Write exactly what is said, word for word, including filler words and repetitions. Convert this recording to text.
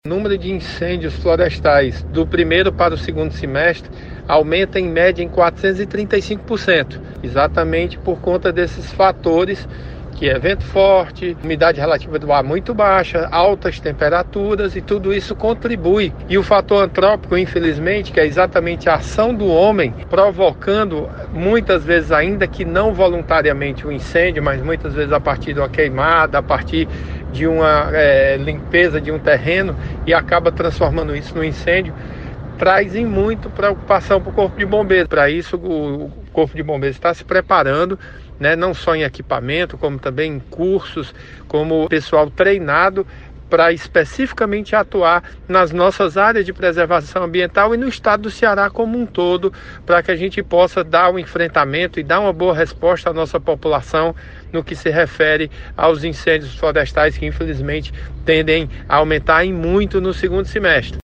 O número de incêndios florestais do primeiro para o segundo semestre aumenta em média em quatrocentos e trinta e cinco por cento, exatamente por conta desses fatores, que é vento forte, umidade relativa do ar muito baixa, altas temperaturas, e tudo isso contribui. E o fator antrópico, infelizmente, que é exatamente a ação do homem, provocando muitas vezes, ainda que não voluntariamente, o incêndio, mas muitas vezes a partir de uma queimada, a partir de uma é, limpeza de um terreno, e acaba transformando isso no incêndio, traz em muito preocupação para o Corpo de Bombeiros. Para isso, o Corpo de Bombeiros está se preparando, né, não só em equipamento, como também em cursos, como pessoal treinado para especificamente atuar nas nossas áreas de preservação ambiental e no estado do Ceará como um todo, para que a gente possa dar um enfrentamento e dar uma boa resposta à nossa população no que se refere aos incêndios florestais, que infelizmente tendem a aumentar em muito no segundo semestre.